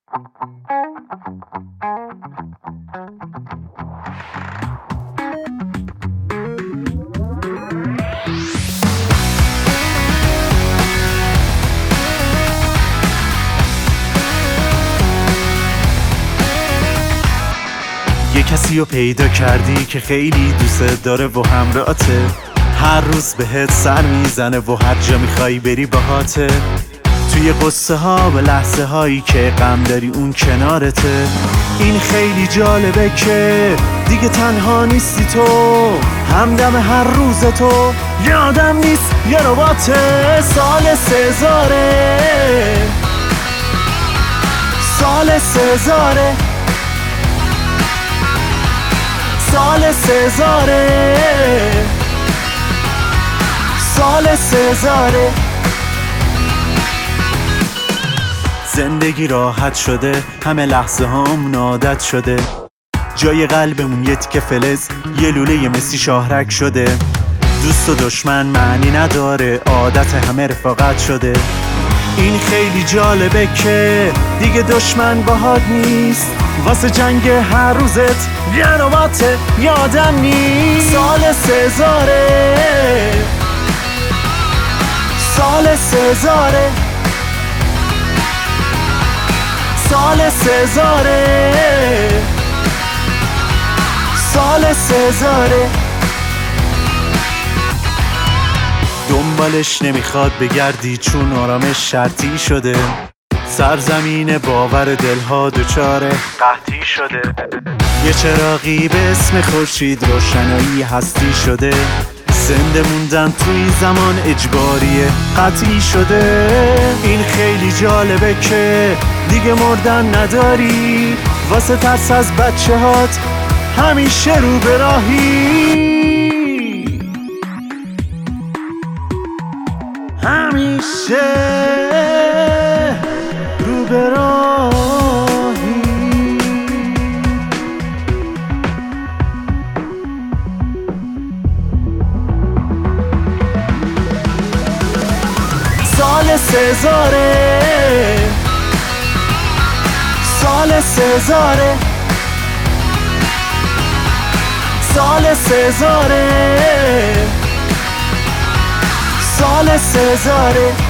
یه کسی رو پیدا کردی که خیلی دوست داره و همراهته، هر روز بهت سر میزنه و هر جا میخوای بری باهاته. توی قصه ها و لحظه هایی که غم داری اون کنارته. این خیلی جالبه که دیگه تنها نیستی تو، همدم هر روز تو. یادم نیست یه رباته. سال سزاره، سال سزاره، سال سزاره، سال سزاره. زندگی راحت شده، همه لحظه هامون عادت شده، جای قلبمون یه تیکه فلز، یه لوله مسی شاهرک شده. دوست و دشمن معنی نداره، عادت همه رفاقت شده. این خیلی جالبه که دیگه دشمن باهات نیست، واسه جنگ هر روزت یه نوبته یادم نیست. سال سزاره، سال سزاره، سال سزاره، سال سزاره. دنبالش نمیخواد بگردی چون آرامش شرطی شده، سرزمین باور دلها دچار قحطی شده. یه چراغی به اسم خورشید روشنایی هستی شده، زنده موندن توی زمان اجباری قطعی شده. این خیلی جالبه که دیگه مردن نداری، واسه ترس از بچه هات همیشه رو به راهی، همیشه رو به راهی. سال سزاره، سال سزاره، سال سزاره، سال سزاره.